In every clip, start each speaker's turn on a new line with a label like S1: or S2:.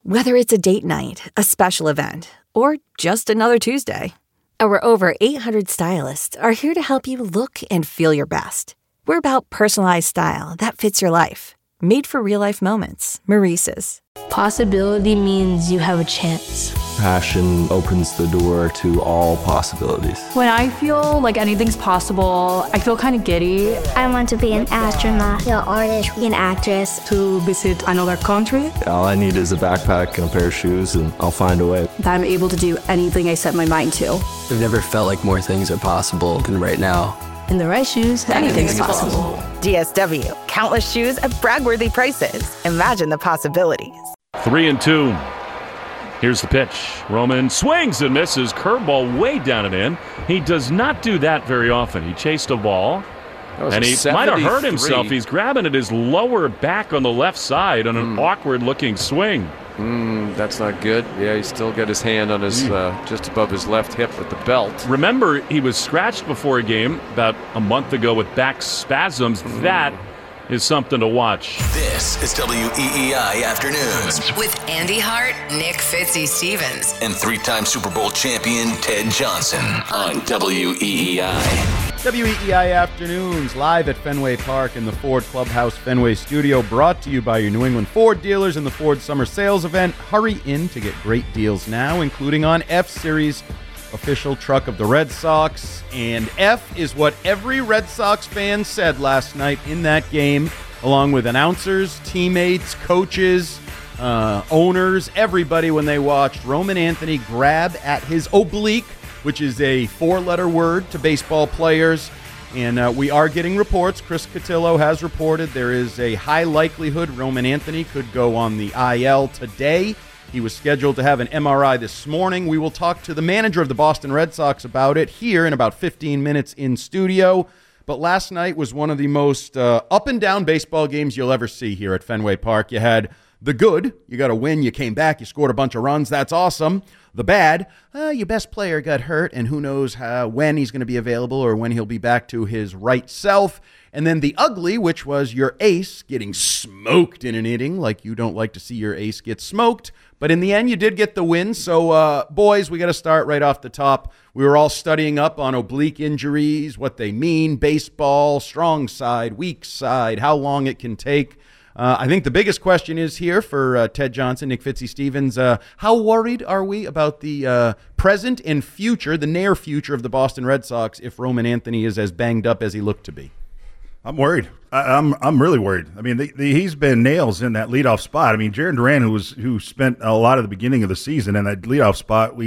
S1: Whether it's a date night, a special event, or just another Tuesday, our over 800 stylists are here to help you look and feel your best. We're about personalized style that fits your life. Made for real-life moments. Maurice's.
S2: Possibility means you have a chance.
S3: Passion opens the door to all possibilities.
S4: When I feel like anything's possible, I feel kind of giddy.
S5: I want to be an astronaut, an artist, an actress.
S6: To visit another country.
S3: All I need is a backpack and a pair of shoes, and I'll find a way.
S6: That I'm able to do anything I set my mind to.
S7: I've never felt like more things are possible than right now.
S2: In the right shoes, anything's possible.
S8: DSW, countless shoes at brag-worthy prices. Imagine the possibilities.
S9: 3-2. Here's the pitch. Roman swings and misses. Curveball way down and in. He does not do that very often. He chased a ball, and he might have hurt himself. He's grabbing at his lower back on the left side on an awkward-looking swing.
S10: That's not good. Yeah, he's still got his hand on his just above his left hip at the belt.
S9: Remember, he was scratched before a game about a month ago with back spasms. That is something to watch.
S11: This is WEEI Afternoons
S12: with Andy Hart, Nick Fitzy-Stevens,
S11: and three-time Super Bowl champion Ted Johnson on WEEI.
S13: WEEI Afternoons, live at Fenway Park in the Ford Clubhouse Fenway Studio, brought to you by your New England Ford dealers in the Ford Summer Sales Event. Hurry in to get great deals now, including on F-Series, official truck of the Red Sox. And F is what every Red Sox fan said last night in that game, along with announcers, teammates, coaches, owners, everybody when they watched Roman Anthony grab at his oblique, which is a four-letter word to baseball players. And we are getting reports. Chris Cotillo has reported there is a high likelihood Roman Anthony could go on the IL today. He was scheduled to have an MRI this morning. We will talk to the manager of the Boston Red Sox about it here in about 15 minutes in studio. But last night was one of the most up-and-down baseball games you'll ever see here at Fenway Park. You had the good. You got a win. You came back. You scored a bunch of runs. That's awesome. The bad, your best player got hurt, and who knows when he's going to be available or when he'll be back to his right self. And then the ugly, which was your ace getting smoked in an inning, like you don't like to see your ace get smoked. But in the end, you did get the win. So, boys, we got to start right off the top. We were all studying up on oblique injuries, what they mean, baseball, strong side, weak side, how long it can take. I think the biggest question is here for Ted Johnson, Nick Fitzy-Stevens. How worried are we about the present and future, the near future of the Boston Red Sox if Roman Anthony is as banged up as he looked to be?
S14: I'm worried. I'm really worried. I mean, he's been nails in that leadoff spot. I mean, Jarren Duran, who spent a lot of the beginning of the season in that leadoff spot,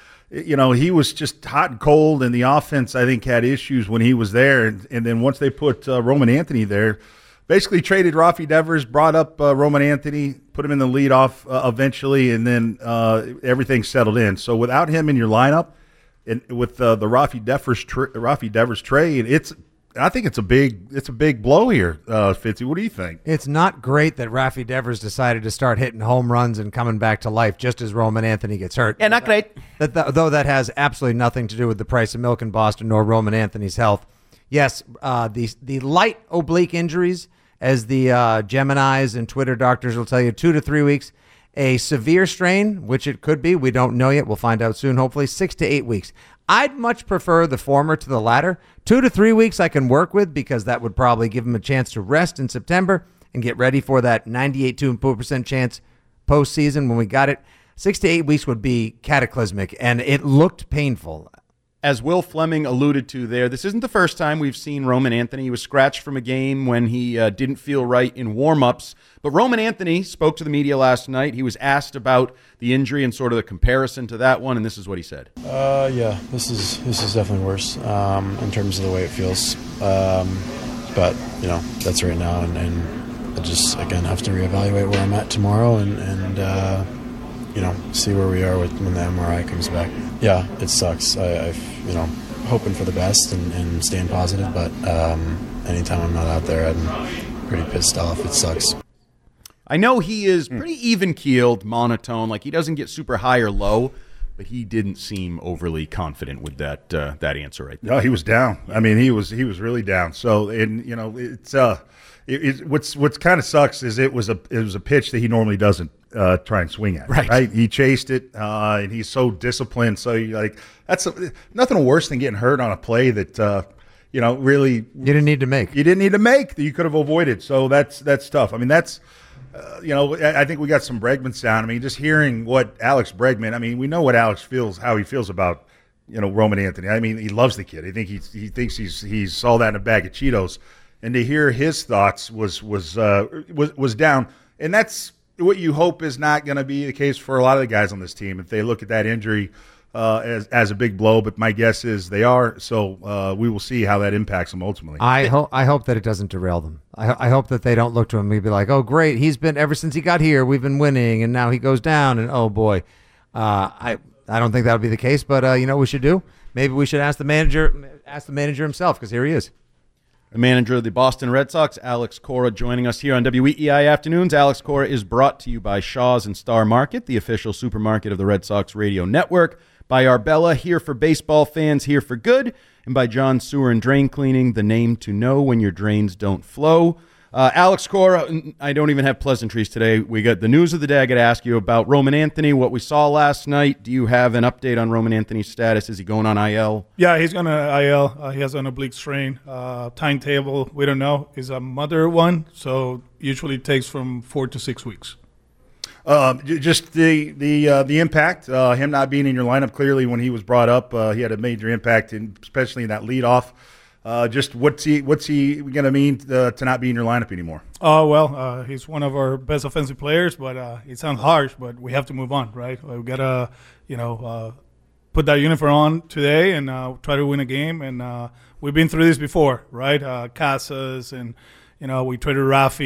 S14: he was just hot and cold, and the offense, I think, had issues when he was there. And then once they put Roman Anthony there, basically traded Rafi Devers, brought up Roman Anthony, put him in the leadoff eventually, and then everything settled in. So without him in your lineup, and with the Rafi Devers trade, I think it's a big blow here, Fitzy. What do you think?
S15: It's not great that Rafi Devers decided to start hitting home runs and coming back to life just as Roman Anthony gets hurt.
S13: Yeah, not great.
S15: Though that has absolutely nothing to do with the price of milk in Boston nor Roman Anthony's health. Yes, the light oblique injuries, as the Geminis and Twitter doctors will tell you, 2 to 3 weeks. A severe strain, which it could be, we don't know yet. We'll find out soon, hopefully, 6 to 8 weeks. I'd much prefer the former to the latter. 2 to 3 weeks I can work with because that would probably give him a chance to rest in September and get ready for that 98.2% chance postseason when we got it. 6 to 8 weeks would be cataclysmic, and it looked painful.
S13: As Will Fleming alluded to there, this isn't the first time we've seen Roman Anthony. He was scratched from a game when he didn't feel right in warm-ups. But Roman Anthony spoke to the media last night. He was asked about the injury and sort of the comparison to that one, and this is what he said.
S16: Yeah, this is definitely worse in terms of the way it feels. But, that's right now, and I just, again, have to reevaluate where I'm at tomorrow and see where we are when the MRI comes back. Yeah, it sucks. I've hoping for the best and staying positive, but anytime I'm not out there, I'm pretty pissed off. It sucks.
S13: I know he is pretty even-keeled, monotone, like he doesn't get super high or low, but he didn't seem overly confident with that answer right there.
S14: No, he was down. I mean, he was really down. So, and it's what's kind of sucks is it was a pitch that he normally doesn't try and swing at. Right? He chased it, and he's so disciplined. So that's nothing worse than getting hurt on a play that really
S15: you didn't need to make.
S14: You didn't need to make that you could have avoided. So that's tough. I mean, that's I think we got some Bregman sound. I mean, just hearing what Alex Bregman. I mean, we know what Alex feels, how he feels about Roman Anthony. I mean, he loves the kid. I think he thinks he's all that in a bag of Cheetos. And to hear his thoughts was down, and that's what you hope is not going to be the case for a lot of the guys on this team if they look at that injury as a big blow. But my guess is they are. So we will see how that impacts them ultimately.
S15: I hope that it doesn't derail them. I hope that they don't look to him and be like, oh great, he's been ever since he got here, we've been winning, and now he goes down, and oh boy, I don't think that would be the case. But you know what we should do? Maybe we should ask the manager himself, because here he is.
S13: The manager of the Boston Red Sox, Alex Cora, joining us here on WEEI Afternoons. Alex Cora is brought to you by Shaw's and Star Market, the official supermarket of the Red Sox radio network, by Arbella, here for baseball fans, here for good, and by John Sewer and Drain Cleaning, the name to know when your drains don't flow. Alex Cora, I don't even have pleasantries today. We got the news of the day. I got to ask you about Roman Anthony, what we saw last night. Do you have an update on Roman Anthony's status? Is he going on IL?
S17: Yeah, he's going to IL. He has an oblique strain. Timetable, we don't know. He's a mother one, so usually it takes from 4 to 6 weeks.
S14: Just the impact, him not being in your lineup. Clearly, when he was brought up, he had a major impact, especially in that leadoff. Just what's he going to mean to not be in your lineup anymore?
S17: Well, he's one of our best offensive players, but it sounds harsh, but we have to move on, right? We got to, put that uniform on today and try to win a game. And we've been through this before, right? Casas and, we traded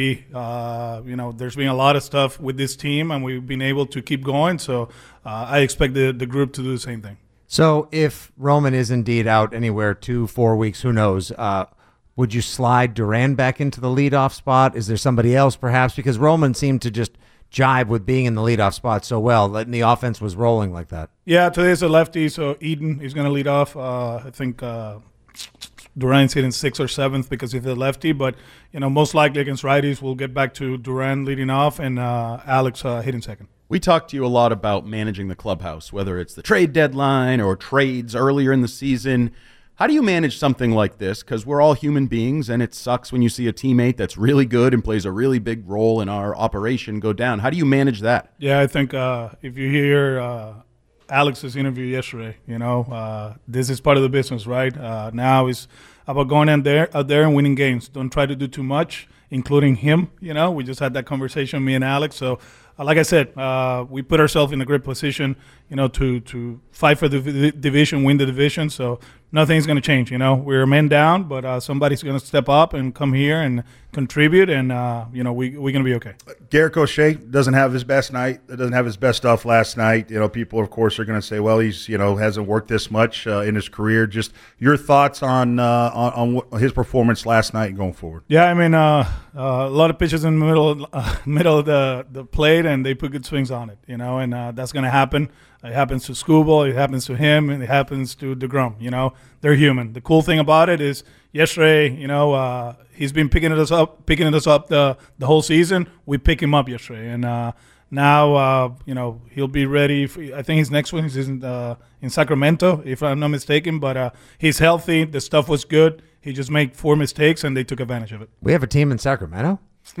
S17: Rafi. There's been a lot of stuff with this team, and we've been able to keep going. So I expect the group to do the same thing.
S15: So if Roman is indeed out anywhere 2-4 weeks, who knows, would you slide Duran back into the leadoff spot? Is there somebody else perhaps? Because Roman seemed to just jibe with being in the leadoff spot so well, and the offense was rolling like that.
S17: Yeah, today's a lefty, so Eden is going to lead off. I think Duran's hitting 6th or 7th because he's a lefty, but most likely against righties, we'll get back to Duran leading off and Alex hitting second.
S13: We talked to you a lot about managing the clubhouse, whether it's the trade deadline or trades earlier in the season. How do you manage something like this? Because we're all human beings, and it sucks when you see a teammate that's really good and plays a really big role in our operation go down. How do you manage that?
S17: Yeah, I think if you hear Alex's interview yesterday, this is part of the business, right? Now it's about going out there and winning games. Don't try to do too much, including him. We just had that conversation, me and Alex. So, like I said, we put ourselves in a great position, to fight for the division, win the division. So nothing's going to change. We're men down, but somebody's going to step up and come here and contribute, and we're going to be okay.
S14: Garrett Crochet doesn't have his best night. Doesn't have his best stuff last night. People, of course, are going to say, well, he's hasn't worked this much in his career. Just your thoughts on his performance last night and going forward.
S17: Yeah, I mean, a lot of pitches in the middle of the plate, and they put good swings on it. And that's going to happen. It happens to Skubal, it happens to him, and it happens to DeGrom. They're human. The cool thing about it is yesterday, he's been picking us up the whole season. We pick him up yesterday, and now he'll be ready. I think his next one is in Sacramento, if I'm not mistaken. But he's healthy. The stuff was good. He just made 4 mistakes, and they took advantage of it.
S15: We have a team in Sacramento.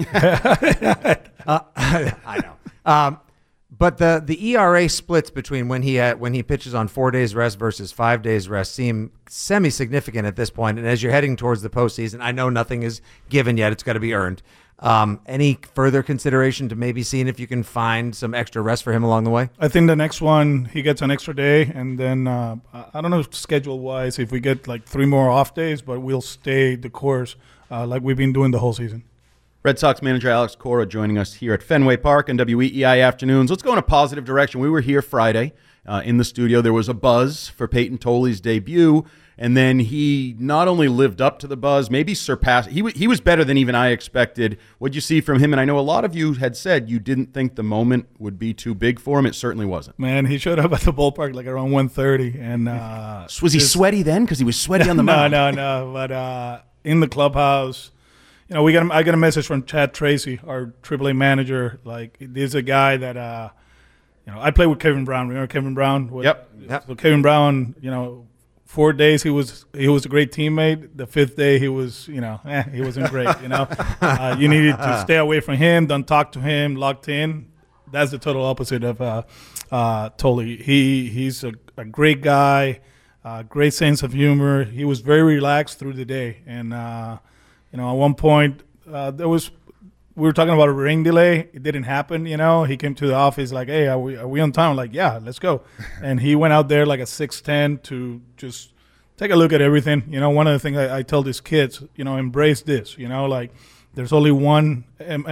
S15: I know. But the ERA splits between when he pitches on 4 days rest versus 5 days rest seem semi-significant at this point. And as you're heading towards the postseason, I know nothing is given yet. It's got to be earned. Any further consideration to maybe seeing if you can find some extra rest for him along the way?
S17: I think the next one, he gets an extra day. And then I don't know schedule-wise if we get like 3 more off days, but we'll stay the course like we've been doing the whole season.
S13: Red Sox manager Alex Cora joining us here at Fenway Park on WEEI Afternoons. Let's go in a positive direction. We were here Friday in the studio. There was a buzz for Peyton Tolley's debut, and then he not only lived up to the buzz, maybe surpassed. He was better than even I expected. What'd you see from him? And I know a lot of you had said you didn't think the moment would be too big for him. It certainly wasn't.
S17: Man, he showed up at the ballpark like around 1:30. And
S13: was he sweaty then? Because he was sweaty on the mound.
S17: No. But in the clubhouse, I got a message from Chad Tracy, our AAA manager. Like, this is a guy that, I played with Kevin Brown. Remember Kevin Brown?
S13: Yep.
S17: So Kevin Brown, 4 days he was a great teammate. The 5th day he was, he wasn't great. You needed to stay away from him, don't talk to him, locked in. That's the total opposite of Thole. He's a great guy, great sense of humor. He was very relaxed through the day, and at one point we were talking about a rain delay. It didn't happen. He came to the office like, "Hey, are we on time?" I'm like, "Yeah, let's go." And he went out there like at 6:10 to just take a look at everything. One of the things I tell these kids, embrace this. Like, there's only one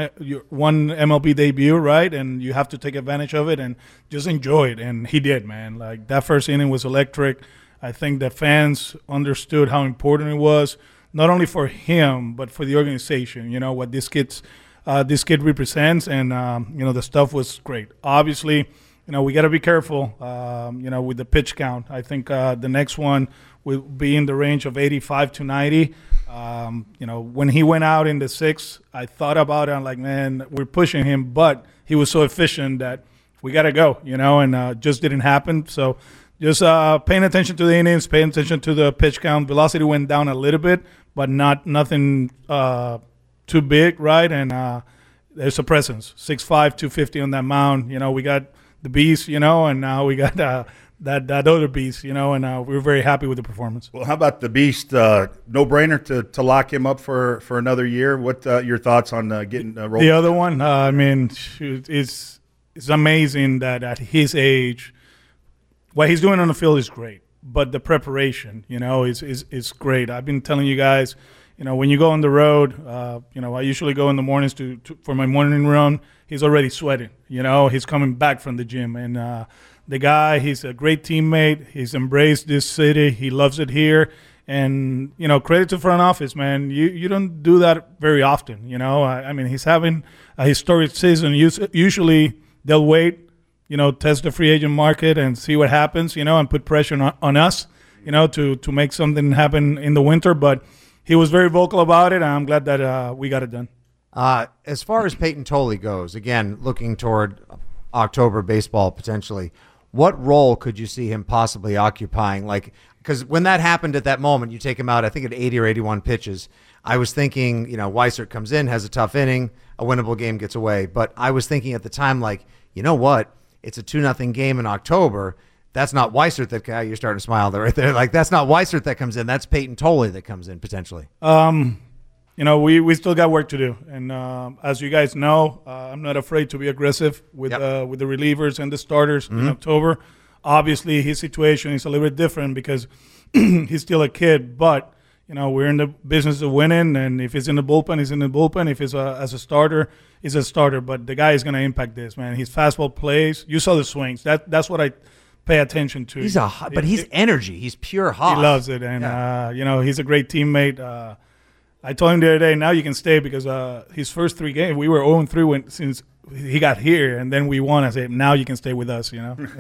S17: MLB debut, right? And you have to take advantage of it and just enjoy it. And he did, man. Like, that first inning was electric. I think the fans understood how important it was, not only for him but for the organization. What this kid represents, and the stuff was great. Obviously, we got to be careful, with the pitch count. I think the next one will be in the range of 85 to 90. When he went out in the 6th, I thought about it. I'm like, man, we're pushing him, but he was so efficient that we got to go, and just didn't happen. So just paying attention to the innings, paying attention to the pitch count. Velocity went down a little bit, but nothing too big, right? And there's a presence, 6'5", 250 on that mound. We got the beast, and now we got that other beast, and we're very happy with the performance.
S14: Well, how about the beast? No-brainer to lock him up for another year. What your thoughts on getting rolled?
S17: The other one, it's amazing that at his age, what he's doing on the field is great, but the preparation, is great. I've been telling you guys, when you go on the road, I usually go in the mornings for my morning run. He's already sweating. He's coming back from the gym, and the guy, he's a great teammate. He's embraced this city. He loves it here. And, credit to front office, man. You don't do that very often, he's having a historic season. Usually they'll wait, test the free agent market and see what happens, and put pressure on us, to make something happen in the winter. But he was very vocal about it, and I'm glad that we got it done.
S15: As far as Peyton Thole goes, again, looking toward October baseball potentially, what role could you see him possibly occupying? Because when that happened at that moment, you take him out, I think at 80 or 81 pitches. I was thinking, Weissert comes in, has a tough inning, a winnable game gets away. But I was thinking at the time, you know what? It's a 2-0 game in October. That's not Weissert that guy. You're starting to smile there, right there. That's not Weissert that comes in. That's Peyton Thole that comes in potentially.
S17: We still got work to do, and as you guys know, I'm not afraid to be aggressive with the relievers and the starters in October. Obviously, his situation is a little bit different because he's still a kid, but we're in the business of winning, and if he's in the bullpen, he's in the bullpen. If he's as a starter, he's a starter. But the guy is going to impact this, man. His fastball plays. You saw the swings. That's what I pay attention to.
S15: He's energy. He's pure hot.
S17: He loves it, and he's a great teammate. I told him the other day, now you can stay because his first 3 games, we were 0-3 since he got here, and then we won. I said, now you can stay with us,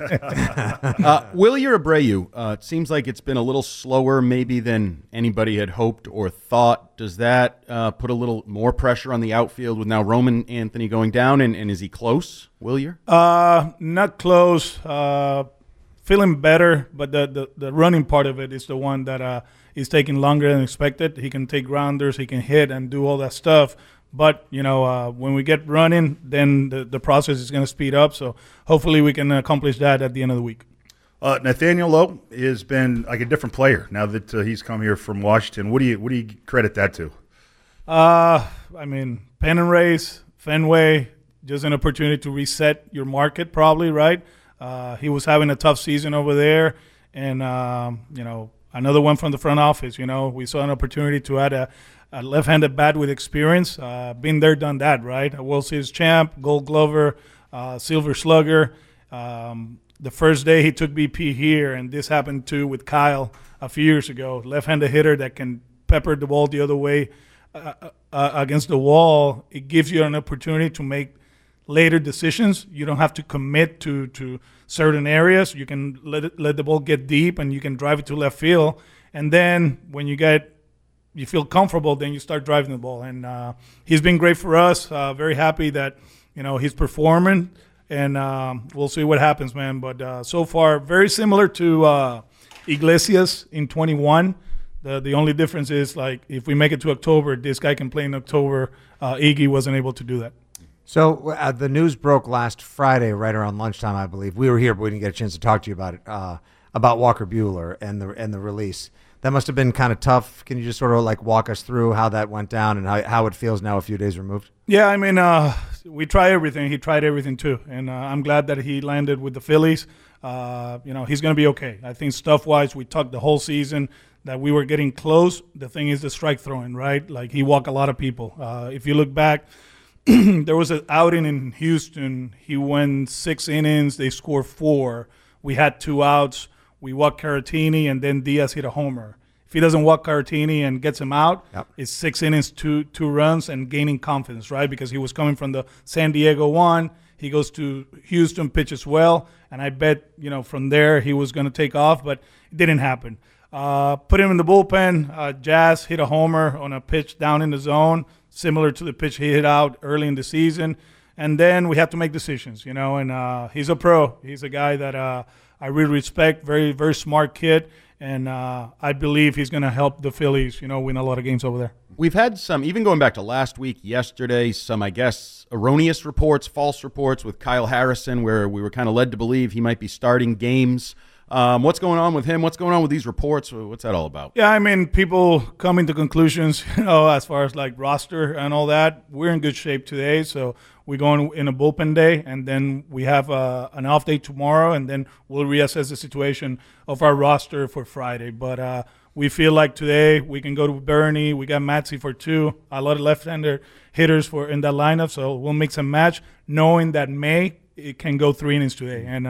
S13: Wilyer Abreu, it seems like it's been a little slower maybe than anybody had hoped or thought. Does that put a little more pressure on the outfield with now Roman Anthony going down, and is he close, Wilyer?
S17: Not close. Feeling better, but the running part of it is the one that is taking longer than expected. He can take grounders, he can hit and do all that stuff. But, when we get running, then the process is going to speed up. So hopefully we can accomplish that at the end of the week.
S14: Nathaniel Lowe has been like a different player now that he's come here from Washington. What do you credit that to?
S17: Pennant race, Fenway, just an opportunity to reset your market probably, right? He was having a tough season over there. And, another one from the front office. We saw an opportunity to add a left-handed bat with experience. Been there, done that, right? A World Series champ, Gold Glover, Silver Slugger. The first day he took BP here, and this happened too with Kyle a few years ago. Left-handed hitter that can pepper the ball the other way against the wall. It gives you an opportunity to make later decisions. You don't have to commit to certain areas. You can let the ball get deep, and you can drive it to left field. And then when you get you feel comfortable, then you start driving the ball. And he's been great for us. Very happy that, he's performing. And we'll see what happens, man. But so far, very similar to Iglesias in 21. The only difference is, like, if we make it to October, this guy can play in October. Iggy wasn't able to do that.
S15: So the news broke last Friday, right around lunchtime, I believe. We were here, but we didn't get a chance to talk to you about it, about Walker Buehler and the release. That must have been kind of tough. Can you just sort of like walk us through how that went down and how it feels now a few days removed?
S17: Yeah, I mean, we try everything. He tried everything too, and I'm glad that he landed with the Phillies. He's going to be okay. I think stuff-wise, we talked the whole season that we were getting close. The thing is the strike throwing, right? Like, he walked a lot of people. If you look back, there was an outing in Houston. He went 6 innings. They scored 4. We had 2 outs. We walked Caratini, and then Diaz hit a homer. If he doesn't walk Caratini and gets him out, it's 6 innings, 2 runs, and gaining confidence, right? Because he was coming from the San Diego one. He goes to Houston, pitches well, and I bet, from there he was going to take off, but it didn't happen. Put him in the bullpen. Jazz hit a homer on a pitch down in the zone, similar to the pitch he hit out early in the season. And then we have to make decisions, and he's a pro. He's a guy that I really respect, very, very smart kid. And I believe he's going to help the Phillies, win a lot of games over there.
S13: We've had some, even going back to last week, yesterday, some, I guess, erroneous reports, false reports with Kyle Harrison, where we were kind of led to believe he might be starting games. What's going on with him? What's going on with these reports? What's that all about?
S17: Yeah, I mean, people coming to conclusions, as far as like roster and all that. We're in good shape today, so we're going in a bullpen day, and then we have an off day tomorrow, and then we'll reassess the situation of our roster for Friday. But we feel like today we can go to Bernie. We got Matsy for 2. A lot of left-hander hitters in that lineup, so we'll mix and match, knowing that May it can go 3 innings today, and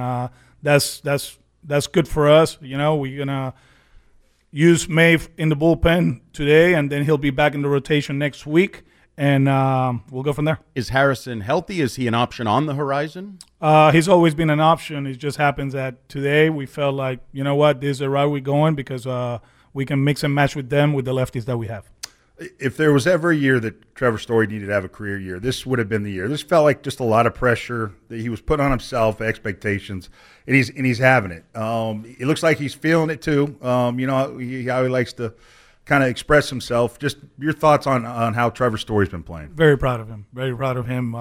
S17: that's good for us. We're going to use May in the bullpen today, and then he'll be back in the rotation next week, and we'll go from there.
S13: Is Harrison healthy? Is he an option on the horizon?
S17: He's always been an option. It just happens that today we felt like, this is the route we're going because we can mix and match with them with the lefties that we have.
S14: If there was ever a year that Trevor Story needed to have a career year, this would have been the year. This felt like just a lot of pressure that he was putting on himself, expectations, and he's having it. It looks like he's feeling it too. How he likes to kind of express himself. Just your thoughts on how Trevor Story's been playing.
S17: Very proud of him. Very proud of him.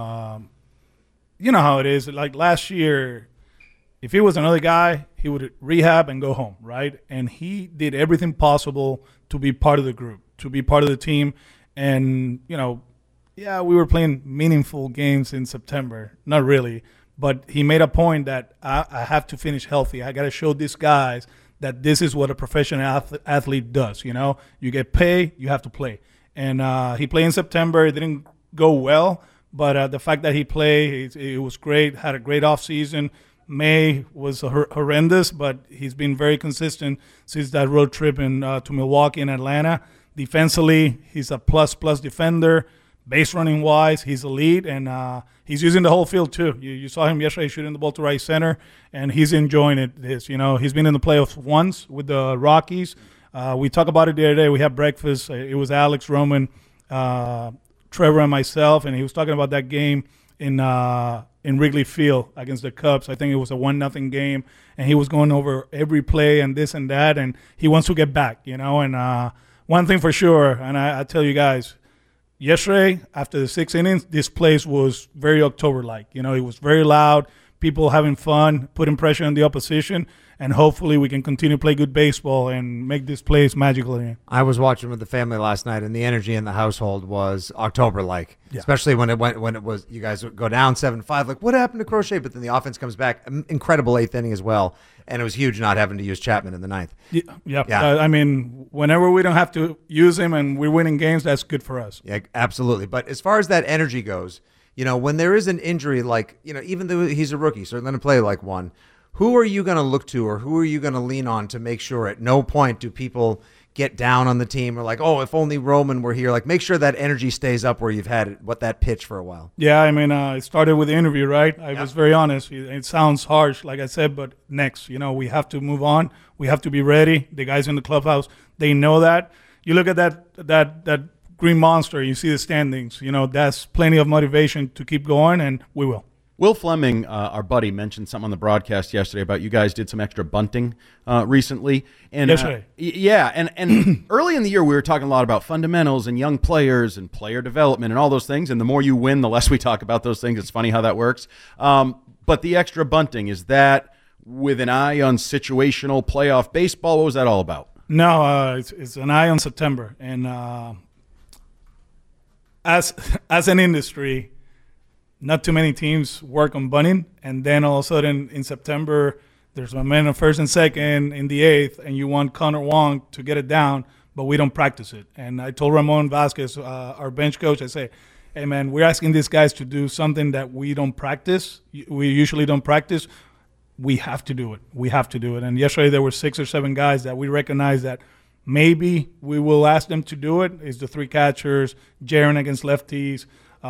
S17: You know how it is. Like last year, if he was another guy, he would rehab and go home, right? And he did everything possible to be part of the group, to be part of the team. And, we were playing meaningful games in September. Not really. But he made a point that I have to finish healthy. I got to show these guys that this is what a professional athlete does. You get paid, you have to play. And he played in September. It didn't go well. But the fact that he played, it was great, had a great offseason. May was horrendous, but he's been very consistent since that road trip to Milwaukee and Atlanta. Defensively, he's a plus defender. Base running wise, he's elite, and he's using the whole field too. You saw him yesterday shooting the ball to right center, and he's enjoying it. He's been in the playoffs once with the Rockies. We talked about it the other day. We had breakfast. It was Alex, Roman, Trevor, and myself, and he was talking about that game in Wrigley Field against the Cubs. I think it was a 1-0 game, and he was going over every play and this and that, and he wants to get back, And one thing for sure, and I tell you guys, yesterday, after the 6 innings, this place was very October-like. It was very loud, people having fun, putting pressure on the opposition, and hopefully we can continue to play good baseball and make this place magical again.
S15: I was watching with the family last night, and the energy in the household was October-like, especially when it was you guys would go down 7-5. Like, what happened to Crochet? But then the offense comes back. Incredible 8th inning as well, and it was huge not having to use Chapman in the 9th.
S17: Yeah. I mean, whenever we don't have to use him and we're winning games, that's good for us.
S15: Yeah, absolutely. But as far as that energy goes, when there is an injury, like, even though he's a rookie, so going to play like one, who are you going to look to or who are you going to lean on to make sure at no point do people get down on the team or like, oh, if only Roman were here? Like, make sure that energy stays up where you've had that pitch for a while.
S17: Yeah, I mean, it started with the interview, right? I was very honest. It sounds harsh, like I said, but next, we have to move on. We have to be ready. The guys in the clubhouse, they know that. you look at that green monster, you see the standings. That's plenty of motivation to keep going, and we will.
S13: Will Fleming, our buddy, mentioned something on the broadcast yesterday about you guys did some extra bunting recently. And,
S17: yesterday.
S13: And early in the year we were talking a lot about fundamentals and young players and player development and all those things. And the more you win, the less we talk about those things. It's funny how that works. But the extra bunting, is that with an eye on situational playoff baseball? What was that all about?
S17: No, it's an eye on September. And as an industry, not too many teams work on bunting, and then all of a sudden in September, there's a man on first and second in the 8th, and you want Connor Wong to get it down, but we don't practice it. And I told Ramon Vasquez, our bench coach, I say, hey, man, we're asking these guys to do something that we don't practice. We usually don't practice. We have to do it. We have to do it. And yesterday there were 6 or 7 guys that we recognize that maybe we will ask them to do it. It's the 3 catchers, Jaron against lefties,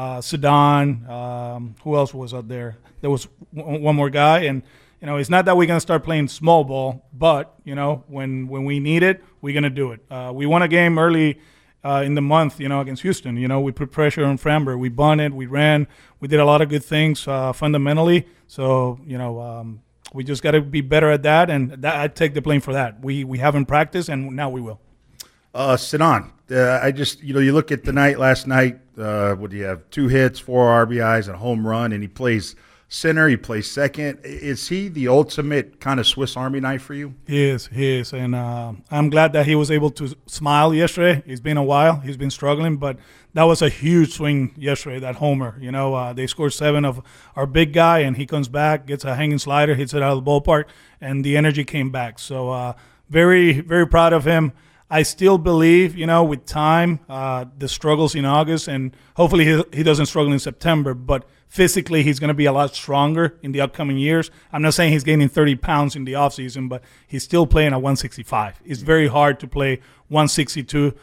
S17: Sedan, who else was out there? There was one more guy, and it's not that we're gonna start playing small ball, but when we need it, we're gonna do it. We won a game early in the month, against Houston. We put pressure on Framber. We bunted, we ran, we did a lot of good things fundamentally. So we just got to be better at that, and I take the blame for that. We haven't practiced, and now we will.
S14: Sedan, you look at the night last night. What do you have? 2 hits, 4 RBIs, and a home run, and he plays center. He plays second. Is he the ultimate kind of Swiss Army knife for you?
S17: He is, and I'm glad that he was able to smile yesterday. It's been a while. He's been struggling, but that was a huge swing yesterday, that homer. They scored 7 of our big guy, and he comes back, gets a hanging slider, hits it out of the ballpark, and the energy came back. So very, very proud of him. I still believe, with time, the struggles in August, and hopefully he doesn't struggle in September, but physically he's going to be a lot stronger in the upcoming years. I'm not saying he's gaining 30 pounds in the offseason, but he's still playing at 165. It's very hard to play 162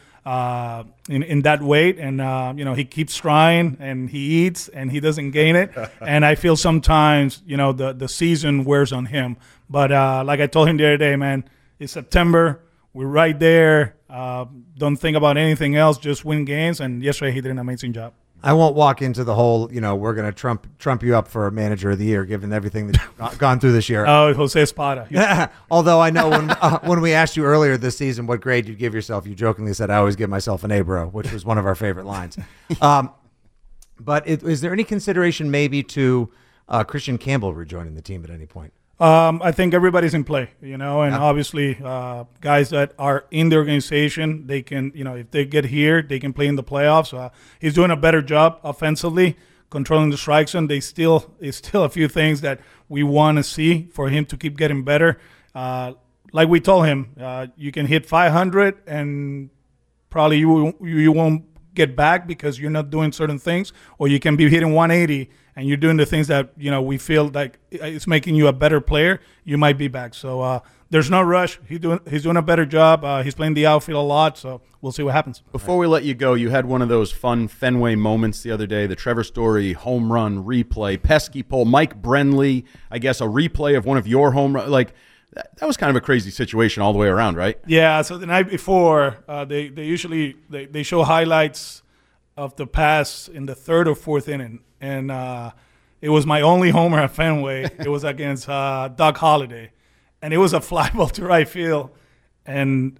S17: in that weight, and, he keeps trying, and he eats, and he doesn't gain it. And I feel sometimes, the season wears on him. But like I told him the other day, man, it's September. We're right there. Don't think about anything else. Just win games. And yesterday he did an amazing job.
S15: I won't walk into the whole, we're going to trump you up for manager of the year, given everything that's gone through this year.
S17: Oh, Jose Espada.
S15: Although I know when we asked you earlier this season what grade you'd give yourself, you jokingly said, I always give myself an A, bro, which was one of our favorite lines. But is there any consideration maybe to Christian Campbell rejoining the team at any point?
S17: I think everybody's in play, and obviously guys that are in the organization, they can, if they get here, they can play in the playoffs. He's doing a better job offensively, controlling the strike zone. It's still a few things that we want to see for him to keep getting better. Like we told him, you can hit 500 and probably you won't get back because you're not doing certain things, or you can be hitting 180 and you're doing the things that we feel like it's making you a better player, you might be back. So there's no rush. He's doing a better job. He's playing the outfield a lot, so we'll see what happens.
S13: Before we let you go, you had one of those fun Fenway moments the other day, the Trevor Story home run replay, pesky pole, Mike Brenly, I guess a replay of one of your home runs. Like, that was kind of a crazy situation all the way around, right?
S17: Yeah, so the night before, they usually show highlights of the pass in the 3rd or 4th inning. And it was my only homer at Fenway. It was against Doc Holliday. And it was a fly ball to right field. And,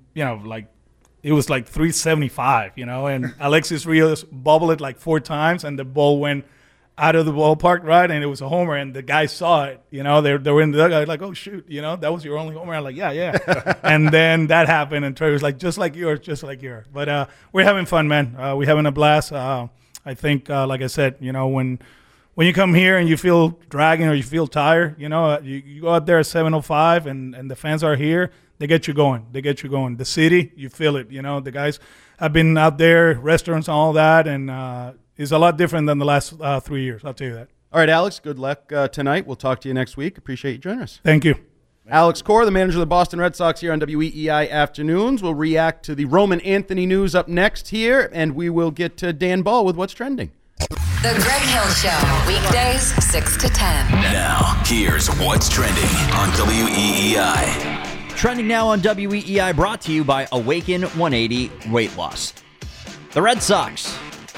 S17: it was like 375, and Alexis Rios bobbled it like 4 times, and the ball went out of the ballpark, right? And it was a homer, and the guys saw it, they were in the dugout, like, oh, shoot, that was your only homer. I'm like, yeah. And then that happened, and Trey was like, just like yours. But we're having fun, man. We're having a blast. I think, like I said, when you come here and you feel dragging or you feel tired, you go out there at 7:05 and the fans are here, they get you going. The city, you feel it. The guys have been out there, restaurants and all that, and it's a lot different than the last 3 years, I'll tell you that.
S13: All right, Alex, good luck tonight. We'll talk to you next week. Appreciate you joining us.
S17: Thank you.
S13: Alex Cora, the manager of the Boston Red Sox here on WEEI Afternoons. We'll react to the Roman Anthony news up next here, and we will get to Dan Ball with What's Trending.
S12: The Greg Hill Show, weekdays 6 to 10.
S11: Now, here's What's Trending on WEEI.
S18: Trending now on WEEI, brought to you by Awaken 180 Weight Loss. The Red Sox,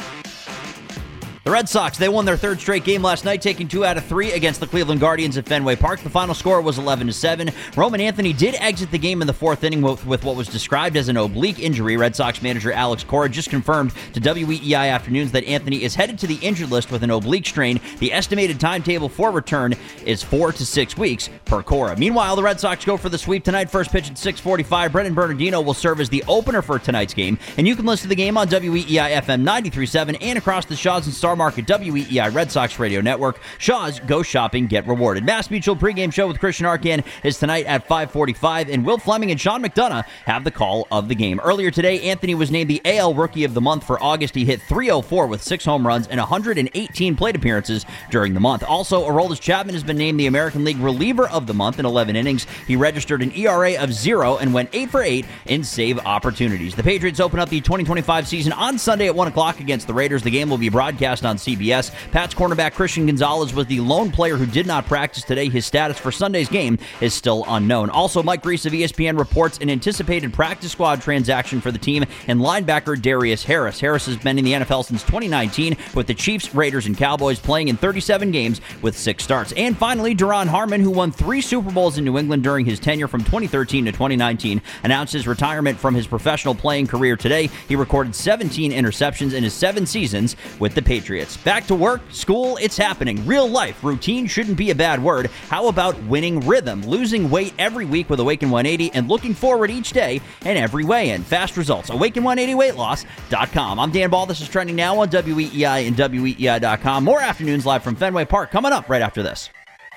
S18: they won their third straight game last night, taking 2 out of 3 against the Cleveland Guardians at Fenway Park. The final score was 11-7. Roman Anthony did exit the game in the fourth inning with what was described as an oblique injury. Red Sox manager Alex Cora just confirmed to WEEI Afternoons that Anthony is headed to the injured list with an oblique strain. The estimated timetable for return is 4 to 6 weeks per Cora. Meanwhile, the Red Sox go for the sweep tonight. First pitch at 6:45. Brendan Bernardino will serve as the opener for tonight's game, and you can listen to the game on WEEI FM 93.7 and across the Shaw's and Star Market WEEI Red Sox Radio Network. Shaw's, go shopping, get rewarded. Mass Mutual pregame show with Christian Arcan is tonight at 5:45, and Will Fleming and Sean McDonough have the call of the game. Earlier today, Anthony was named the AL Rookie of the Month for August. He hit .304 with 6 home runs and 118 plate appearances during the month. Also, Aroldis Chapman has been named the American League Reliever of the Month in 11 innings. He registered an ERA of 0 and went 8 for 8 in save opportunities. The Patriots open up the 2025 season on Sunday at 1 o'clock against the Raiders. The game will be broadcast on CBS. Pats cornerback Christian Gonzalez was the lone player who did not practice today. His status for Sunday's game is still unknown. Also, Mike Reese of ESPN reports an anticipated practice squad transaction for the team and linebacker Darius Harris. Harris has been in the NFL since 2019 with the Chiefs, Raiders, and Cowboys, playing in 37 games with 6 starts. And finally, Duron Harmon, who won 3 Super Bowls in New England during his tenure from 2013 to 2019, announced his retirement from his professional playing career today. He recorded 17 interceptions in his 7 seasons with the Patriots. Back to work, school, it's happening. Real life, routine shouldn't be a bad word. How about winning rhythm? Losing weight every week with Awaken 180 and looking forward each day and every weigh-in. Fast results. Awaken180weightloss.com. I'm Dan Ball. This is Trending Now on WEEI and WEEI.com. More afternoons live from Fenway Park coming up right after this.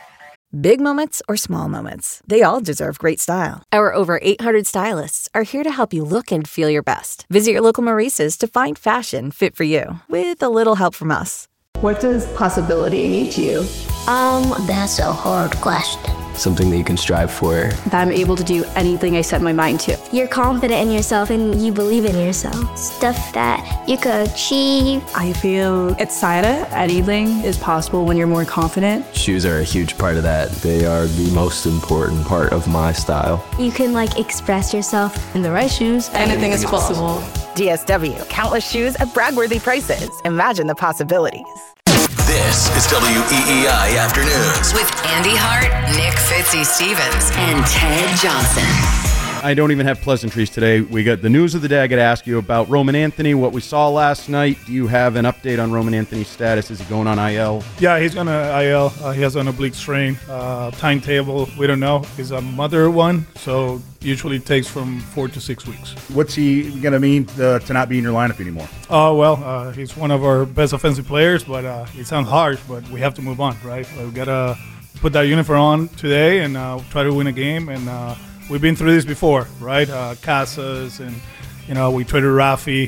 S1: Big moments or small moments, they all deserve great style. Our over 800 stylists are here to help you look and feel your best. Visit your local Maurice's to find fashion fit for you, with a little help from us.
S2: What does possibility mean to you?
S5: That's a hard question.
S7: Something that you can strive for.
S6: That I'm able to do anything I set my mind to.
S5: You're confident in yourself and you believe in yourself. Stuff that you could achieve.
S2: I feel excited. Anything is possible when you're more confident.
S7: Shoes are a huge part of that. They are the most important part of my style.
S5: You can express yourself.
S2: In the right shoes, anything is possible.
S8: DSW, countless shoes at brag-worthy prices. Imagine the possibilities.
S11: This is WEEI Afternoons
S12: with Andy Hart, Nick Fitzy-Stevens, and Ted Johnson.
S13: I don't even have pleasantries today. We got the news of the day. I got to ask you about Roman Anthony, what we saw last night. Do you have an update on Roman Anthony's status? Is he going on IL?
S17: Yeah, he's going to IL. He has an oblique strain. Timetable, we don't know. He's a mother one, so usually it takes from 4 to 6 weeks.
S14: What's he going to mean to not be in your lineup anymore?
S17: He's one of our best offensive players, but it sounds harsh, but we have to move on, right? We got to put that uniform on today and try to win a game, and we've been through this before, right? Casas and, we traded Rafi.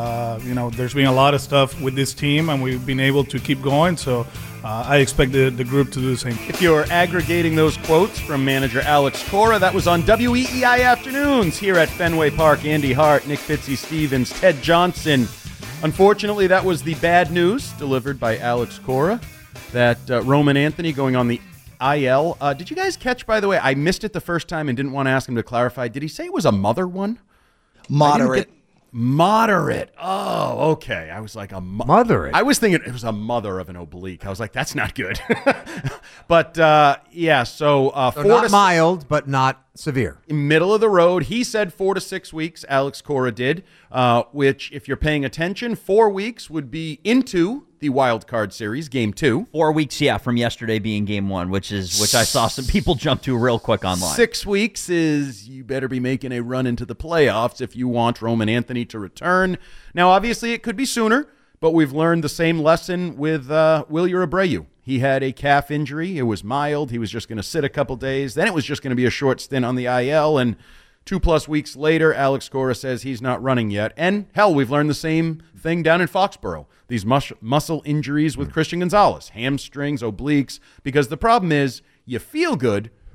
S17: There's been a lot of stuff with this team, and we've been able to keep going. So I expect the group to do the same.
S13: If you're aggregating those quotes from manager Alex Cora, that was on WEEI Afternoons here at Fenway Park. Andy Hart, Nick Fitzy-Stevens, Ted Johnson. Unfortunately, that was the bad news delivered by Alex Cora, that Roman Anthony going on the IL. Did you guys catch, by the way, I missed it the first time and didn't want to ask him to clarify. Did he say it was a mother one?
S19: Moderate.
S13: Moderate. Oh, okay. I was like,
S15: moderate.
S13: I was thinking it was a mother of an oblique. I was like, that's not good. But, so
S15: not mild, but not severe.
S13: Middle of the road. He said 4 to 6 weeks, Alex Cora did, which, if you're paying attention, 4 weeks would be into the wild card series, game 2.
S18: 4 weeks, from yesterday being game 1, which I saw some people jump to real quick online.
S13: 6 weeks is you better be making a run into the playoffs if you want Roman Anthony to return. Now, obviously, it could be sooner, but we've learned the same lesson with Wilyer Abreu. He had a calf injury. It was mild. He was just going to sit a couple days. Then it was just going to be a short stint on the IL, and 2+ weeks later, Alex Cora says he's not running yet. And, hell, we've learned the same thing down in Foxborough. These muscle injuries with Christian Gonzalez, hamstrings, obliques, because the problem is you feel good,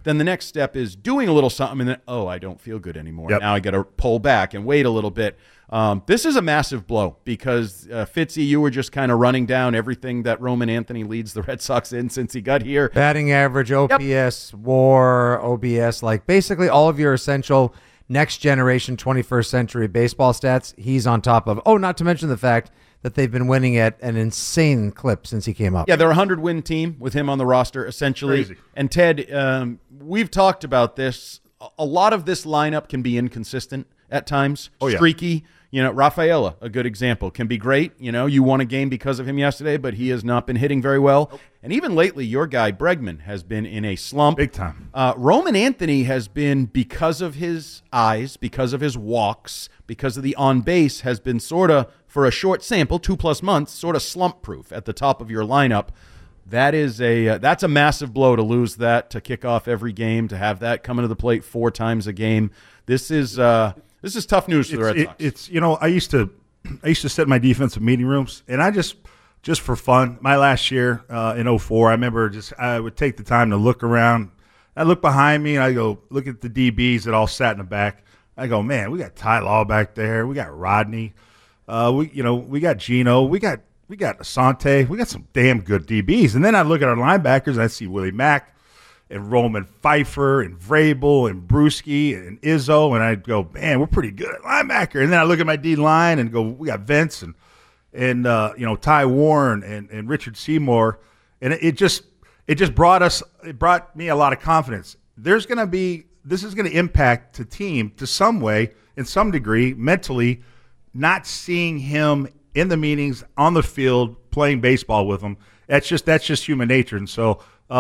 S13: then the next step is doing a little something, and then, oh, I don't feel good anymore.
S14: Yep.
S13: Now I got to pull back and wait a little bit. This is a massive blow because, Fitzy, you were just kind of running down everything that Roman Anthony leads the Red Sox in since he got here.
S15: Batting average, OPS, WAR, OBS, like basically all of your essential next generation 21st century baseball stats, he's on top of. Oh, not to mention the fact that they've been winning at an insane clip since he came up.
S13: Yeah, they're a 100-win team with him on the roster, essentially.
S14: Crazy.
S13: And Ted, we've talked about this. A lot of this lineup can be inconsistent at times, streaky. You know, Rafaela, a good example, can be great. You know, you won a game because of him yesterday, but he has not been hitting very well. Nope. And even lately, your guy, Bregman, has been in a slump.
S14: Big time.
S13: Roman Anthony has been, because of his eyes, because of his walks, because of the on-base, has been sort of, for a short sample, 2+ months, sort of slump-proof at the top of your lineup. That's a massive blow to lose that, to kick off every game, to have that come into the plate 4 times a game. This is tough news for the Red Sox.
S14: It's I used to sit in my defensive meeting rooms, and I just for fun, my last year in 2004, I remember I would take the time to look around. I look behind me, and I go look at the DBs that all sat in the back. I go, man, we got Ty Law back there, we got Rodney, we got Gino, we got Asante, we got some damn good DBs. And then I look at our linebackers, and I see Willie Mack and Roman Pfeiffer and Vrabel and Bruschi and Izzo, and I go, man, we're pretty good at linebacker. And then I look at my D line and go, we got Vince and Ty Warren and Richard Seymour, and it brought me a lot of confidence. This is going to impact the team to some way, in some degree, mentally, not seeing him in the meetings on the field playing baseball with them. That's just human nature, and so.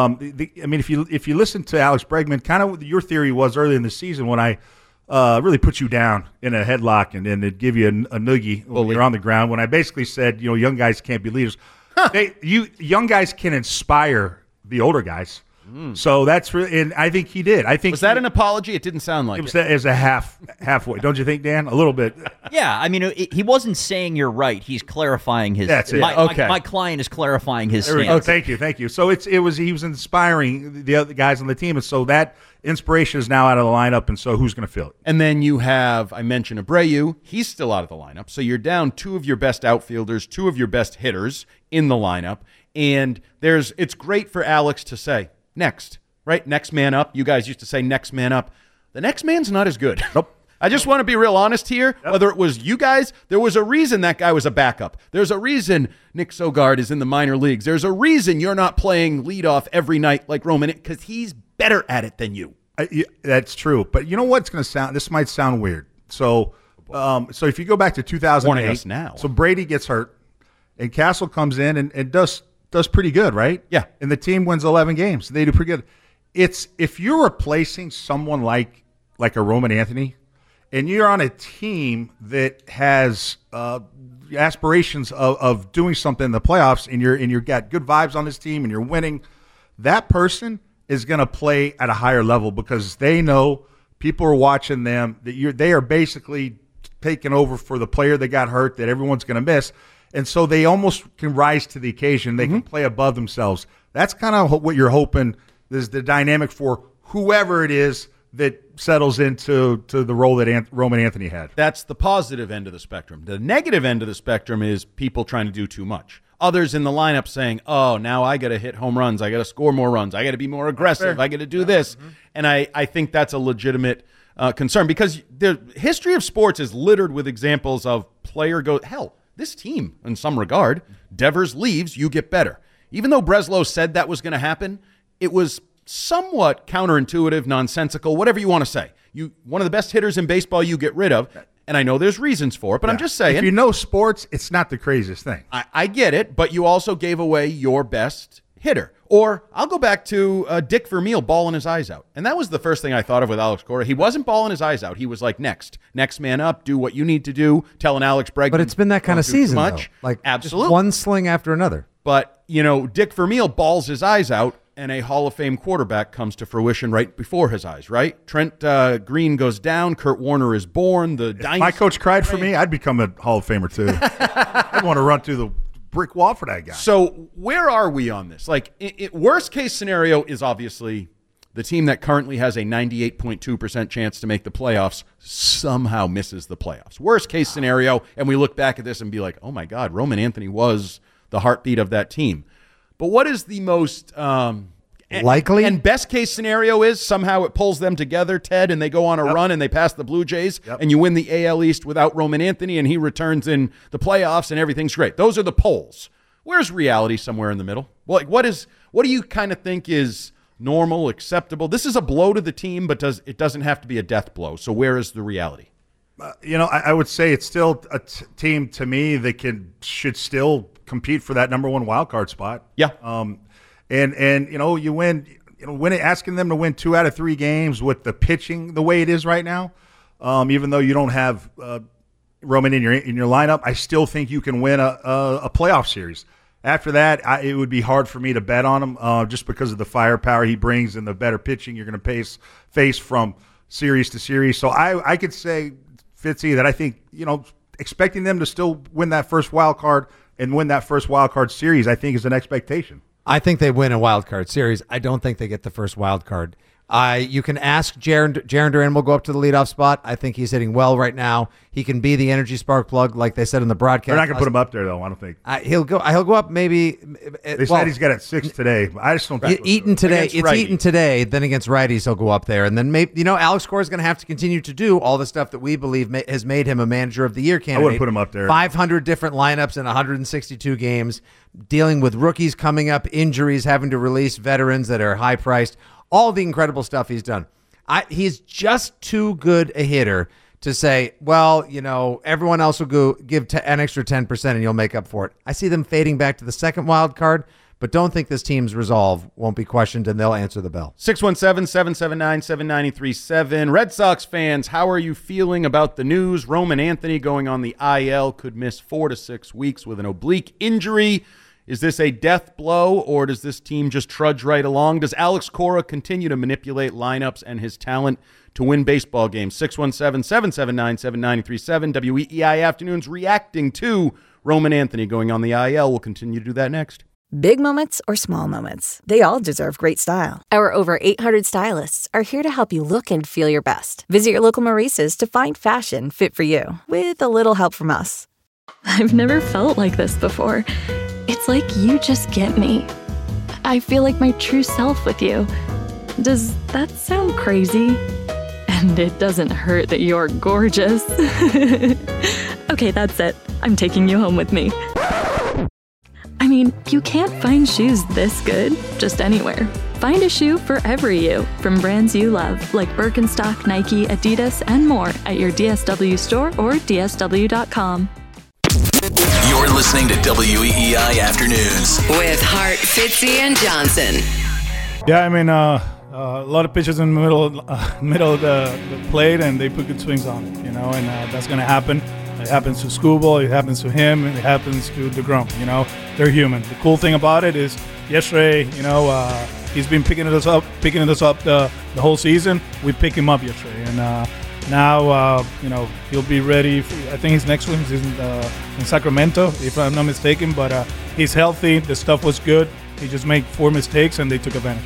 S14: If you listen to Alex Bregman, kind of what your theory was early in the season when I really put you down in a headlock and then it'd give you a noogie when you're on the ground, when I basically said, young guys can't be leaders. Young guys can inspire the older guys. So that's really, and I think he did. Was
S13: that an apology? It didn't sound like it.
S14: It was a halfway. Don't you think, Dan? A little bit.
S18: Yeah, I mean, he wasn't saying you're right. He's clarifying his.
S14: That's it.
S18: My client is clarifying his stance.
S14: Oh, thank you. So he was inspiring the other guys on the team, and so that inspiration is now out of the lineup, and so who's going to fill it?
S13: And then you have, I mentioned Abreu. He's still out of the lineup, so you're down 2 of your best outfielders, 2 of your best hitters in the lineup, and it's great for Alex to say, next, right? Next man up. You guys used to say next man up. The next man's not as good.
S14: Nope.
S13: I just want to be real honest here. Yep. Whether it was you guys, there was a reason that guy was a backup. There's a reason Nick Sogard is in the minor leagues. There's a reason you're not playing leadoff every night like Roman, because he's better at it than you.
S14: That's true. But you know what's going to sound? This might sound weird. So if you go back to 2008,
S13: warning us now.
S14: So Brady gets hurt, and Castle comes in and does pretty good, right?
S13: Yeah.
S14: And the team wins 11 games. They do pretty good. It's if you're replacing someone like a Roman Anthony, and you're on a team that has aspirations of doing something in the playoffs, and you're got good vibes on this team, and you're winning, that person is going to play at a higher level because they know people are watching them. They are basically taking over for the player that got hurt that everyone's going to miss. And so they almost can rise to the occasion. They can play above themselves. That's kind of what you're hoping is the dynamic for whoever it is that settles into the role that Roman Anthony had.
S13: That's the positive end of the spectrum. The negative end of the spectrum is people trying to do too much. Others in the lineup saying, oh, now I got to hit home runs. I got to score more runs. I got to be more aggressive. I got to do this. Mm-hmm. And I think that's a legitimate concern because the history of sports is littered with examples of player go, hell, this team, in some regard, Devers leaves, you get better. Even though Breslow said that was going to happen, it was somewhat counterintuitive, nonsensical, whatever you want to say. One of the best hitters in baseball you get rid of, and I know there's reasons for it, but I'm just saying.
S14: If you know sports, it's not the craziest thing.
S13: I get it, but you also gave away your best hitter. Or I'll go back to Dick Vermeil bawling his eyes out. And that was the first thing I thought of with Alex Cora. He wasn't bawling his eyes out. He was like, next man up, do what you need to do, telling Alex Bregman.
S15: But it's been that kind of season, though.
S13: Like, absolutely.
S15: Just one sling after another.
S13: But, Dick Vermeil bawls his eyes out, and a Hall of Fame quarterback comes to fruition right before his eyes, right? Trent Green goes down. Kurt Warner is born. If
S14: my coach cried for me, I'd become a Hall of Famer, too. I'd want to run through the brick wall for that guy.
S13: So where are we on this? Like, worst case scenario is obviously the team that currently has a 98.2% chance to make the playoffs somehow misses the playoffs. Worst case scenario, and we look back at this and be like, oh my God, Roman Anthony was the heartbeat of that team. But what is the most
S15: likely
S13: and best case scenario is somehow it pulls them together, Ted, and they go on a run and they pass the Blue Jays, and you win the AL East without Roman Anthony, and he returns in the playoffs, and everything's great. Those are the polls. Where's reality? Somewhere in the middle. Like, what do you kind of think is normal, acceptable? This is a blow to the team, but it doesn't have to be a death blow. So where is the reality?
S14: I would say it's still a team to me that should still compete for that number one wild card spot.
S13: Yeah.
S14: And you win. Asking them to win 2 out of 3 games with the pitching the way it is right now, even though you don't have Roman in your lineup, I still think you can win a playoff series. After that, it would be hard for me to bet on him just because of the firepower he brings and the better pitching you're going to face from series to series. So I could say, Fitzy, that I think, expecting them to still win that first wild card and win that first wild card series, I think is an expectation.
S15: I think they win a wild card series. I don't think they get the first wild card. You can ask Jarren Duran will go up to the leadoff spot. I think he's hitting well right now. He can be the energy spark plug, like they said in the broadcast.
S14: They're not going to put him up there, though. I don't think
S15: he'll go up maybe.
S14: They said he's got at 6 today. I just don't think
S15: Eaton today. It's Eaton today. Then against righties, he'll go up there, and then maybe Alex Cora is going to have to continue to do all the stuff that we believe has made him a manager of the year candidate.
S14: I wouldn't put him up there.
S15: 500 different lineups in 162 games, dealing with rookies coming up, injuries, having to release veterans that are high priced. All the incredible stuff he's done. He's just too good a hitter to say, well, everyone else will go give an extra 10% and you'll make up for it. I see them fading back to the second wild card, but don't think this team's resolve won't be questioned and they'll answer the bell.
S13: 617-779-7937. Red Sox fans, how are you feeling about the news? Roman Anthony going on the IL, could miss 4 to 6 weeks with an oblique injury. Is this a death blow, or does this team just trudge right along? Does Alex Cora continue to manipulate lineups and his talent to win baseball games? 617-779-7937. WEEI Afternoons reacting to Roman Anthony going on the IL. We'll continue to do that next.
S1: Big moments or small moments, they all deserve great style. Our over 800 stylists are here to help you look and feel your best. Visit your local Maurice's to find fashion fit for you, with a little help from us.
S6: I've never felt like this before. It's like you just get me. I feel like my true self with you. Does that sound crazy? And it doesn't hurt that you're gorgeous. Okay, that's it. I'm taking you home with me. I mean, you can't find shoes this good just anywhere. Find a shoe for every you from brands you love, like Birkenstock, Nike, Adidas, and more at your DSW store or dsw.com.
S11: You're listening to WEEI Afternoons
S12: with Hart, Fitzy, and Johnson.
S17: Yeah, I mean, a lot of pitchers in the middle of the plate, and they put good swings on it, and that's going to happen. It happens to Skubal, it happens to him, and it happens to DeGrom. They're human. The cool thing about it is yesterday, he's been picking us up the whole season. We picked him up yesterday, and now, he'll be ready. I think his next one is in Sacramento, if I'm not mistaken. But he's healthy. The stuff was good. He just made 4 mistakes, and they took advantage.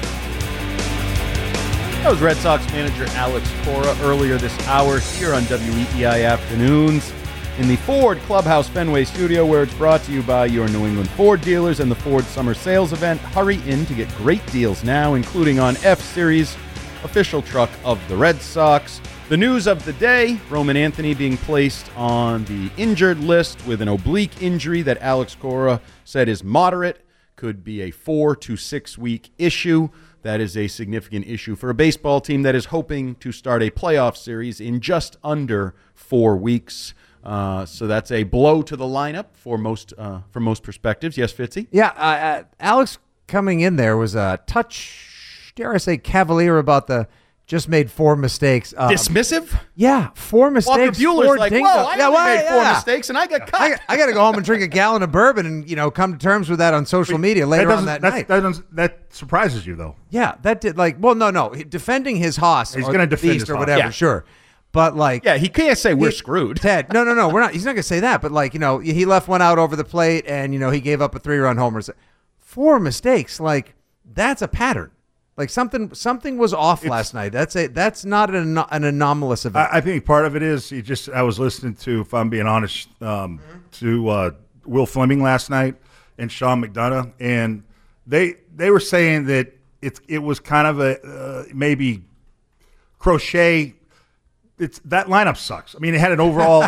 S13: That was Red Sox manager Alex Cora earlier this hour here on WEEI Afternoons in the Ford Clubhouse Fenway studio, where it's brought to you by your New England Ford dealers and the Ford Summer Sales Event. Hurry in to get great deals now, including on F-Series, official truck of the Red Sox. The news of the day, Roman Anthony being placed on the injured list with an oblique injury that Alex Cora said is moderate, could be a 4 to 6 week issue. That is a significant issue for a baseball team that is hoping to start a playoff series in just under 4 weeks. So that's a blow to the lineup from most perspectives. Yes, Fitzy?
S15: Yeah, Alex coming in there was a touch, dare I say, cavalier about the just made 4 mistakes.
S13: Dismissive?
S15: Yeah, 4 mistakes.
S13: Walker Buehler's like, whoa, I only made 4 mistakes and I got cut.
S15: I got to go home and drink a gallon of bourbon and come to terms with that on social media later on that night.
S14: That surprises you, though.
S15: Yeah, that did no. Defending his hoss.
S14: He's going to defend his
S15: or whatever,
S13: yeah.
S15: Sure. But
S13: he can't say we're screwed.
S15: Ted, no, we're not. He's not going to say that. But he left one out over the plate and he gave up a 3-run homer. 4 mistakes, that's a pattern. Like something was off last night. That's not an anomalous event.
S14: I think part of it is I was listening to, if I'm being honest, to Will Fleming last night and Sean McDonough, and they were saying that it was kind of a maybe Crochet. That lineup sucks. I mean, it had an overall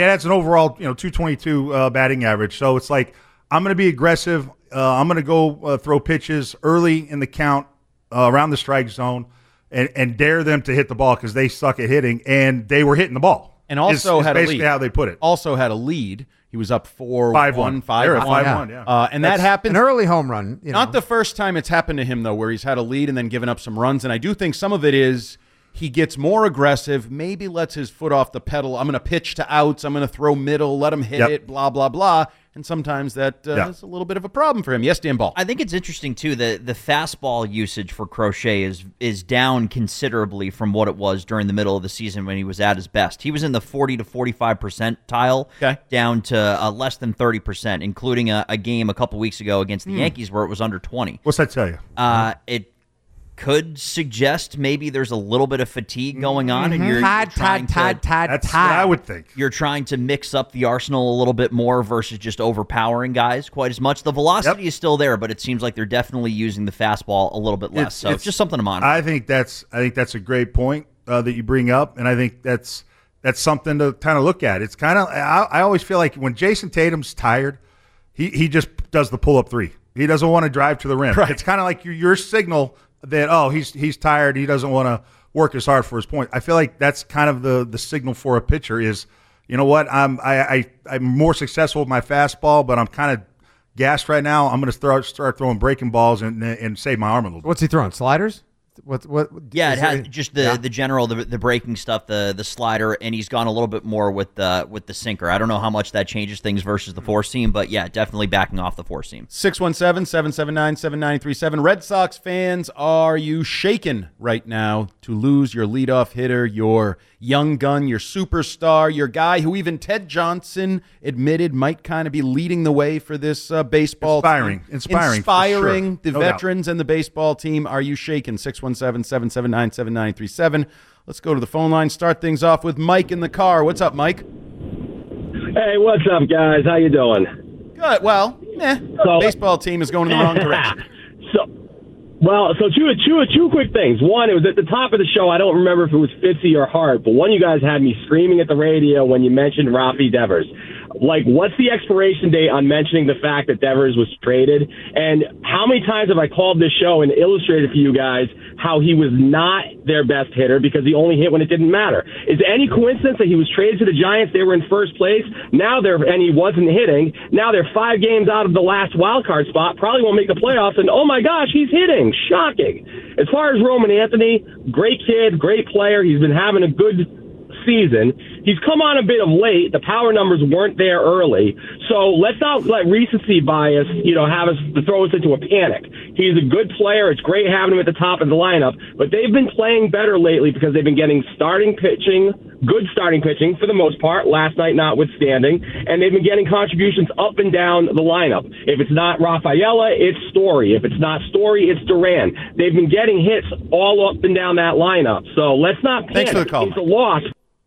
S14: 222 batting average. So it's like, I'm going to be aggressive. I'm going to go throw pitches early in the count around the strike zone and dare them to hit the ball because they suck at hitting, and they were hitting the ball.
S13: And also had
S14: basically
S13: a lead.
S14: How they put it.
S13: Also had a lead. He was up 4-1,
S14: 5-1.
S13: Yeah. And that happens.
S15: An early home run.
S13: Not the first time it's happened to him, though, where he's had a lead and then given up some runs. And I do think some of it is he gets more aggressive, maybe lets his foot off the pedal. I'm going to pitch to outs. I'm going to throw middle, let him hit it, blah, blah, blah. And sometimes that is a little bit of a problem for him. Yes, Dan Ball.
S18: I think it's interesting, too, that the fastball usage for Crochet is down considerably from what it was during the middle of the season when he was at his best. He was in the 40 to 45 percentile, down to less than 30%, including a game a couple weeks ago against the Yankees where it was under 20.
S14: What's that tell you?
S18: It could suggest maybe there's a little bit of fatigue going on, and you're
S14: That's what I would think.
S18: You're trying to mix up the arsenal a little bit more versus just overpowering guys quite as much. The velocity is still there, but it seems like they're definitely using the fastball a little bit less. So it's just something to monitor.
S14: I think that's a great point that you bring up, and I think that's something to kind of look at. It's kind of I always feel like when Jason Tatum's tired, he just does the pull-up three. He doesn't want to drive to the rim. Right. It's kind of like your signal that he's tired, he doesn't want to work as hard for his point. I feel like that's kind of the signal for a pitcher is, you know what, I'm more successful with my fastball, but I'm kind of gassed right now. I'm going to start throwing breaking balls and save my arm a little bit.
S15: What's he throwing? Sliders? What?
S18: Yeah, it has just the general, the breaking stuff, the slider, and he's gone a little bit more with the sinker. I don't know how much that changes things versus the four seam, but yeah, definitely backing off the four seam.
S13: 617-779-7937. Red Sox fans, are you shaken right now to lose your leadoff hitter, your young gun, your superstar, your guy who even Ted Johnson admitted might kind of be leading the way for this baseball team? Inspiring the veterans and the baseball team. Are you shaken? 617-779-7937. Let's go to the phone line. Start things off with Mike in the car. What's up, Mike?
S19: Hey, what's up, guys? How you doing?
S13: Good. Well, baseball team is going in the wrong direction.
S19: So two quick things. One, it was at the top of the show. I don't remember if it was Fitzy or Hart, but one of you guys had me screaming at the radio when you mentioned Rafi Devers. Like, what's the expiration date on mentioning the fact that Devers was traded? And how many times have I called this show and illustrated for you guys how he was not their best hitter because he only hit when it didn't matter? Is it any coincidence that he was traded to the Giants? They were in first place. And he wasn't hitting. Now they're 5 games out of the last wild card spot. Probably won't make the playoffs. And oh my gosh, he's hitting. Shocking. As far as Roman Anthony, great kid, great player. He's been having a good season. He's come on a bit of late. The power numbers weren't there early. So let's not let recency bias, have us throw us into a panic. He's a good player. It's great having him at the top of the lineup, but they've been playing better lately because they've been getting good starting pitching for the most part, last night notwithstanding, and they've been getting contributions up and down the lineup. If it's not Rafaela, it's Story. If it's not Story, it's Duran. They've been getting hits all up and down that lineup. So let's not panic.
S13: Thanks for the call.
S19: It's a loss.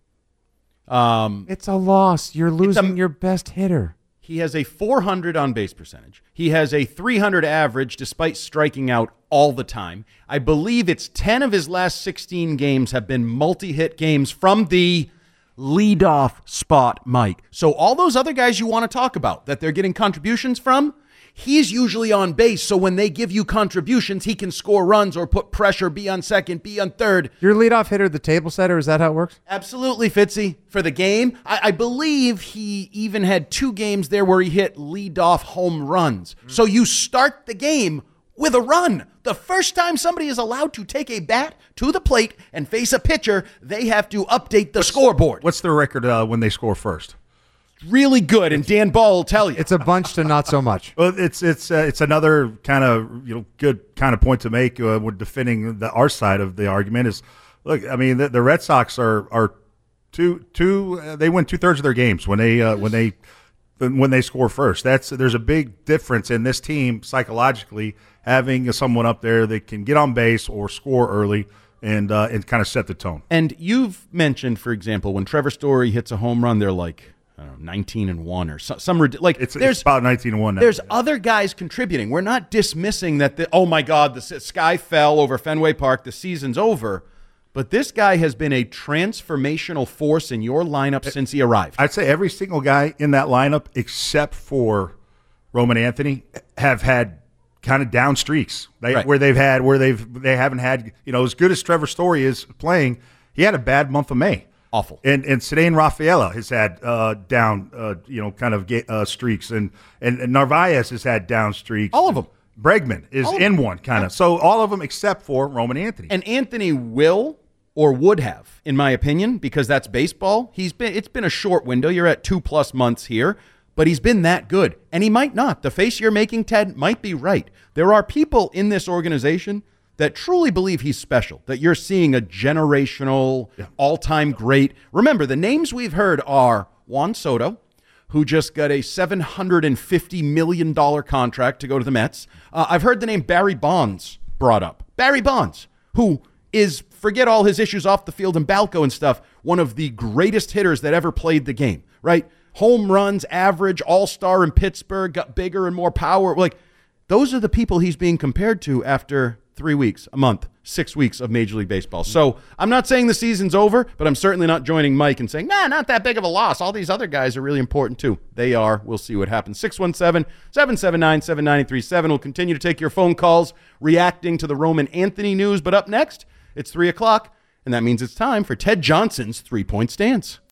S15: It's a loss. You're losing your best hitter.
S13: He has a 400 on-base percentage. He has a 300 average despite striking out all the time. I believe it's 10 of his last 16 games have been multi-hit games from the leadoff spot, Mike. So all those other guys you want to talk about that they're getting contributions from, he's usually on base, so when they give you contributions, he can score runs or put pressure, be on second, be on third.
S15: Your leadoff hitter, the table setter, is that how it works?
S13: Absolutely, Fitzy. For the game, I believe he even had 2 games there where he hit leadoff home runs. So you start the game with a run. The first time somebody is allowed to take a bat to the plate and face a pitcher, they have to update the scoreboard.
S14: What's their record when they score first?
S13: Really good, and Dan Ball will tell you.
S15: It's a bunch to not so much.
S14: Well, it's another kind of good kind of point to make when defending our side of the argument is, look, I mean the Red Sox are they win 2/3 of their games when they when they score first. There's a big difference in this team psychologically having someone up there that can get on base or score early and kind of set the tone.
S13: And you've mentioned, for example, when Trevor Story hits a home run, they're like, I don't know, 19-1 or some like.
S14: It's about 19-1 now.
S13: There's other guys contributing. We're not dismissing that. Oh my God, the sky fell over Fenway Park. The season's over. But this guy has been a transformational force in your lineup since he arrived.
S14: I'd say every single guy in that lineup, except for Roman Anthony, have had kind of down streaks. Where they haven't had, as good as Trevor Story is playing, he had a bad month of May.
S13: Awful.
S14: And Ceddanne Rafaela has had down, streaks, and Narvaez has had down streaks.
S13: All of them.
S14: Bregman is in one kind of. So all of them except for Roman Anthony.
S13: And Anthony will or would have, in my opinion, because that's baseball. It's been a short window. You're at 2+ months here, but he's been that good. And he might not. The face you're making, Ted, might be right. There are people in this organization that truly believe he's special, that you're seeing a generational, all-time great. Remember, the names we've heard are Juan Soto, who just got a $750 million contract to go to the Mets. I've heard the name Barry Bonds brought up. Barry Bonds, who is, forget all his issues off the field and Balco and stuff, one of the greatest hitters that ever played the game, right? Home runs, average, all-star in Pittsburgh, got bigger and more power. Like, those are the people he's being compared to after 3 weeks, a month, 6 weeks of Major League Baseball. So I'm not saying the season's over, but I'm certainly not joining Mike and saying, not that big of a loss. All these other guys are really important too. They are. We'll see what happens. 617-779-7937. We'll continue to take your phone calls reacting to the Roman Anthony news. But up next, it's 3 o'clock, and that means it's time for Ted Johnson's 3-point stance.